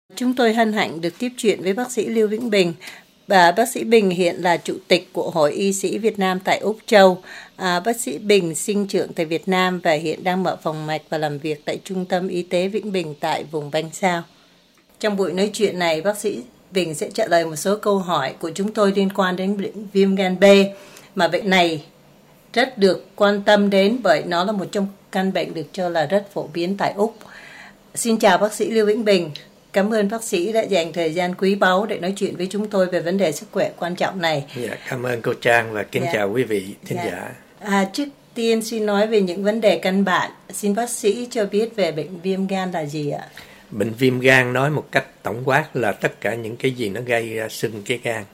Chúng tôi hân hạnh được tiếp chuyện với bác sĩ Lưu Vĩnh Bình. Bác sĩ Bình hiện là chủ tịch của Hội Y sĩ Việt Nam tại Úc Châu. Bác sĩ Bình sinh trưởng tại Việt Nam và hiện đang mở phòng mạch và làm việc tại Trung tâm Y tế Vĩnh Bình tại vùng Bánh Sao. Trong buổi nói chuyện này, bác sĩ Bình sẽ trả lời một số câu hỏi của chúng tôi liên quan đến bệnh viêm gan B, mà bệnh này rất được quan tâm đến bởi nó là một trong căn bệnh được cho là rất phổ biến tại Úc. Xin chào bác sĩ Lưu Vĩnh Bình. Cảm ơn bác sĩ đã dành thời gian quý báu để nói chuyện với chúng tôi về vấn đề sức khỏe quan trọng này. Cảm ơn cô Trang và kính chào quý vị thính giả. Trước tiên xin nói về những vấn đề căn bản. Xin bác sĩ cho biết về bệnh viêm gan là gì ạ? Bệnh viêm gan nói một cách tổng quát là tất cả những cái gì nó gây ra sưng cái gan.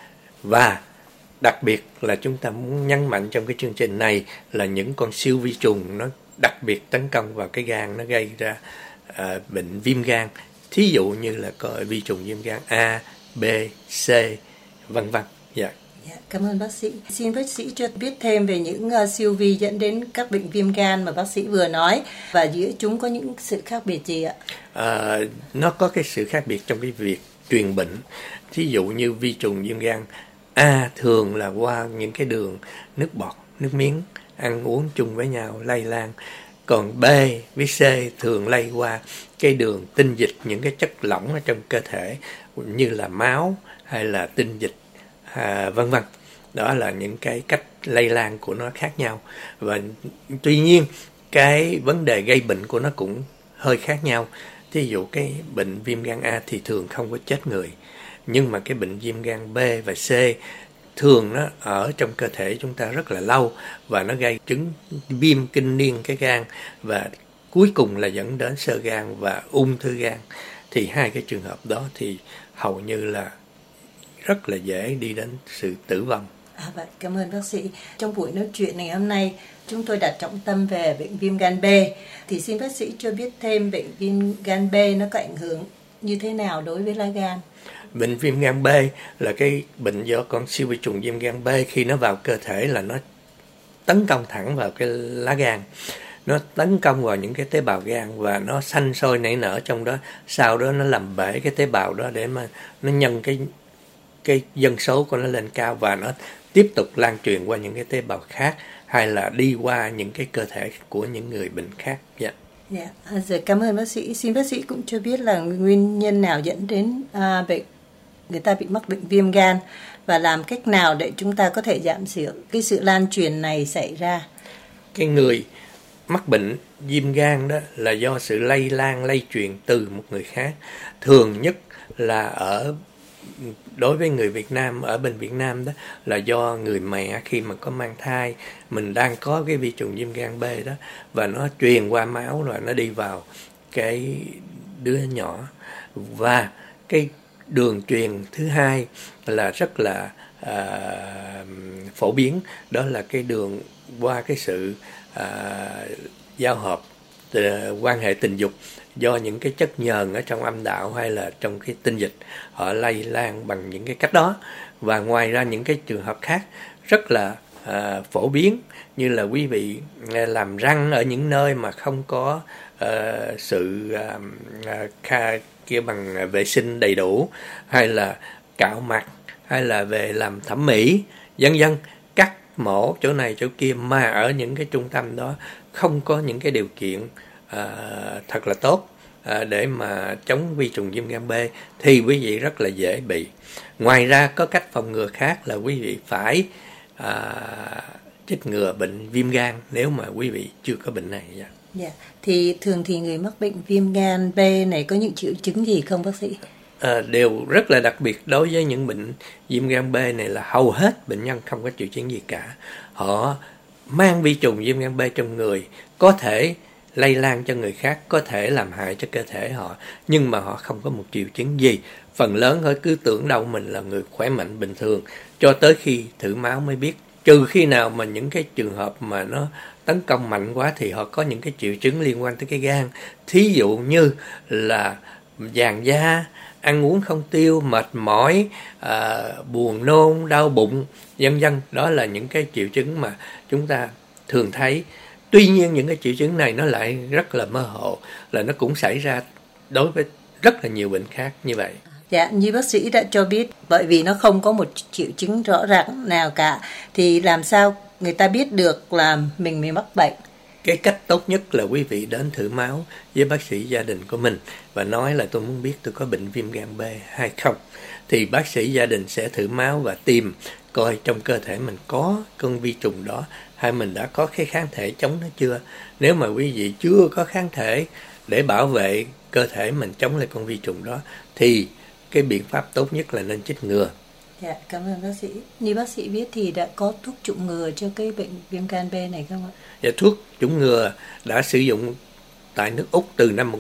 Và đặc biệt là chúng ta muốn nhấn mạnh trong cái chương trình này là những con siêu vi trùng nó đặc biệt tấn công vào cái gan, nó gây ra bệnh viêm gan. Thí dụ như là có vi trùng viêm gan A, B, C, vân vân. Cảm ơn bác sĩ. Xin bác sĩ cho biết thêm về những siêu vi dẫn đến các bệnh viêm gan mà bác sĩ vừa nói, và giữa chúng có những sự khác biệt gì ạ? Nó có cái sự khác biệt trong cái việc truyền bệnh. Thí dụ như vi trùng viêm gan A thường là qua những cái đường nước bọt, nước miếng, ăn uống chung với nhau lây lan. Còn B với C thường lây qua cái đường tinh dịch, những cái chất lỏng ở trong cơ thể như là máu hay là tinh dịch, vân vân. Đó là những cái cách lây lan của nó khác nhau. Và tuy nhiên cái vấn đề gây bệnh của nó cũng hơi khác nhau. Thí dụ cái bệnh viêm gan A thì thường không có chết người. Nhưng mà cái bệnh viêm gan B và C thường nó ở trong cơ thể chúng ta rất là lâu và nó gây chứng viêm kinh niên cái gan và cuối cùng là dẫn đến xơ gan và ung thư gan. Thì hai cái trường hợp đó thì hầu như là rất là dễ đi đến sự tử vong. Vậy, cảm ơn bác sĩ. Trong buổi nói chuyện ngày hôm nay, chúng tôi đặt trọng tâm về bệnh viêm gan B. Thì xin bác sĩ cho biết thêm bệnh viêm gan B nó có ảnh hưởng như thế nào đối với lá gan? Bệnh viêm gan B là cái bệnh do con siêu vi trùng viêm gan B khi nó vào cơ thể là nó tấn công thẳng vào cái lá gan. Nó tấn công vào những cái tế bào gan và nó sanh sôi nảy nở trong đó. Sau đó nó làm bể cái tế bào đó để mà nó nhân cái dân số của nó lên cao và nó tiếp tục lan truyền qua những cái tế bào khác hay là đi qua những cái cơ thể của những người bệnh khác. Rồi, cảm ơn bác sĩ. Xin bác sĩ cũng cho biết là nguyên nhân nào dẫn đến người ta bị mắc bệnh viêm gan và làm cách nào để chúng ta có thể giảm thiểu cái sự lan truyền này xảy ra. Cái người mắc bệnh viêm gan đó là do sự lây truyền từ một người khác. Thường nhất là đối với người Việt Nam, ở bên Việt Nam đó là do người mẹ khi mà có mang thai, mình đang có cái vi trùng viêm gan B đó và nó truyền qua máu rồi nó đi vào cái đứa nhỏ. Và cái đường truyền thứ hai là rất là phổ biến, đó là cái đường qua cái sự giao hợp, quan hệ tình dục do những cái chất nhờn ở trong âm đạo hay là trong cái tinh dịch, họ lây lan bằng những cái cách đó. Và ngoài ra những cái trường hợp khác rất là phổ biến như là quý vị làm răng ở những nơi mà không có sự kia bằng vệ sinh đầy đủ, hay là cạo mặt, hay là về làm thẩm mỹ, vân vân, cắt mổ chỗ này chỗ kia mà ở những cái trung tâm đó không có những cái điều kiện thật là tốt để mà chống vi trùng viêm gan B thì quý vị rất là dễ bị. Ngoài ra có cách phòng ngừa khác là quý vị phải chích ngừa bệnh viêm gan nếu mà quý vị chưa có bệnh này. Thì thường thì người mắc bệnh viêm gan B này có những triệu chứng gì không bác sĩ? Đều rất là đặc biệt. Đối với những bệnh viêm gan B này là hầu hết bệnh nhân không có triệu chứng gì cả. Họ mang vi trùng viêm gan B trong người, có thể lây lan cho người khác, có thể làm hại cho cơ thể họ, nhưng mà họ không có một triệu chứng gì. Phần lớn họ cứ tưởng đâu mình là người khỏe mạnh bình thường, cho tới khi thử máu mới biết. Trừ khi nào mà những cái trường hợp mà nó tấn công mạnh quá thì họ có những cái triệu chứng liên quan tới cái gan. Thí dụ như là vàng da, ăn uống không tiêu, mệt mỏi, buồn nôn, đau bụng, vân vân. Đó là những cái triệu chứng mà chúng ta thường thấy. Tuy nhiên những cái triệu chứng này nó lại rất là mơ hồ, là nó cũng xảy ra đối với rất là nhiều bệnh khác như vậy. Dạ, như bác sĩ đã cho biết, bởi vì nó không có một triệu chứng rõ ràng nào cả, thì làm sao người ta biết được là mình mắc bệnh? Cái cách tốt nhất là quý vị đến thử máu với bác sĩ gia đình của mình và nói là tôi muốn biết tôi có bệnh viêm gan B hay không. Thì bác sĩ gia đình sẽ thử máu và tìm coi trong cơ thể mình có con vi trùng đó hay mình đã có cái kháng thể chống nó chưa. Nếu mà quý vị chưa có kháng thể để bảo vệ cơ thể mình chống lại con vi trùng đó thì cái biện pháp tốt nhất là nên chích ngừa. Dạ, cảm ơn bác sĩ. Như bác sĩ biết thì đã có thuốc chủng ngừa cho cái bệnh viêm gan B này không ạ? Dạ, thuốc chủng ngừa đã sử dụng tại nước Úc từ năm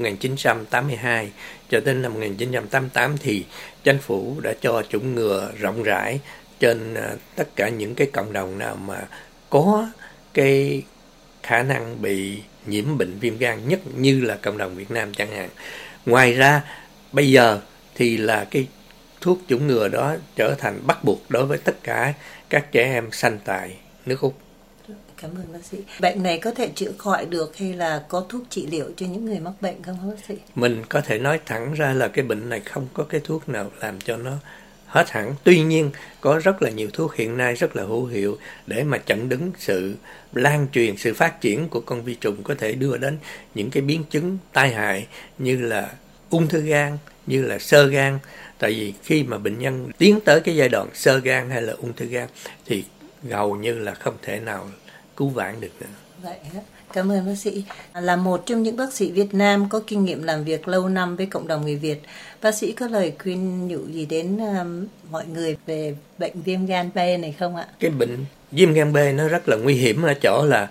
1982 cho đến năm 1988 thì chính phủ đã cho chủng ngừa rộng rãi trên tất cả những cái cộng đồng nào mà có cái khả năng bị nhiễm bệnh viêm gan, nhất như là cộng đồng Việt Nam chẳng hạn. Ngoài ra bây giờ thì là cái thuốc chủng ngừa đó trở thành bắt buộc đối với tất cả các trẻ em sanh tại nước Úc. Cảm ơn bác sĩ. Bệnh này có thể chữa khỏi được hay là có thuốc trị liệu cho những người mắc bệnh không bác sĩ? Mình có thể nói thẳng ra là cái bệnh này không có cái thuốc nào làm cho nó hết hẳn. Tuy nhiên, có rất là nhiều thuốc hiện nay rất là hữu hiệu để mà chặn đứng sự lan truyền, sự phát triển của con vi trùng có thể đưa đến những cái biến chứng tai hại như là ung thư gan, như là xơ gan. Tại vì khi mà bệnh nhân tiến tới cái giai đoạn xơ gan hay là ung thư gan thì hầu như là không thể nào cứu vãn được nữa. Vậy á. Cảm ơn bác sĩ. Là một trong những bác sĩ Việt Nam có kinh nghiệm làm việc lâu năm với cộng đồng người Việt, bác sĩ có lời khuyên nhủ gì đến mọi người về bệnh viêm gan B này không ạ? Cái bệnh viêm gan B nó rất là nguy hiểm ở chỗ là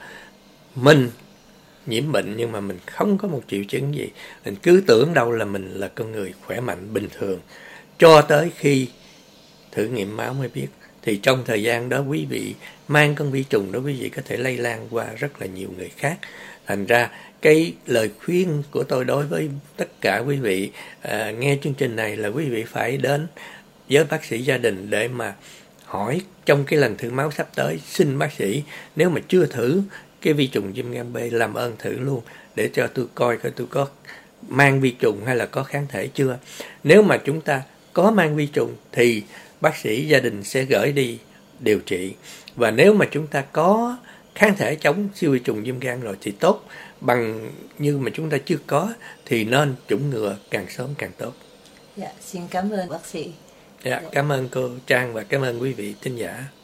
mình nhiễm bệnh nhưng mà mình không có một triệu chứng gì. Mình cứ tưởng đâu là mình là con người khỏe mạnh bình thường. Cho tới khi thử nghiệm máu mới biết. Thì trong thời gian đó quý vị mang con vi trùng đó quý vị có thể lây lan qua rất là nhiều người khác. Thành ra cái lời khuyên của tôi đối với tất cả quý vị nghe chương trình này là quý vị phải đến với bác sĩ gia đình để mà hỏi trong cái lần thử máu sắp tới. Xin bác sĩ nếu mà chưa thử cái vi trùng viêm gan B làm ơn thử luôn để cho tôi coi tôi có mang vi trùng hay là có kháng thể chưa. Nếu mà chúng ta có mang vi trùng thì bác sĩ gia đình sẽ gửi đi điều trị. Và nếu mà chúng ta có kháng thể chống siêu vi trùng viêm gan rồi thì tốt. Bằng như mà chúng ta chưa có thì nên chủng ngừa càng sớm càng tốt. Dạ, xin cảm ơn bác sĩ. Dạ, cảm ơn cô Trang và cảm ơn quý vị thính giả.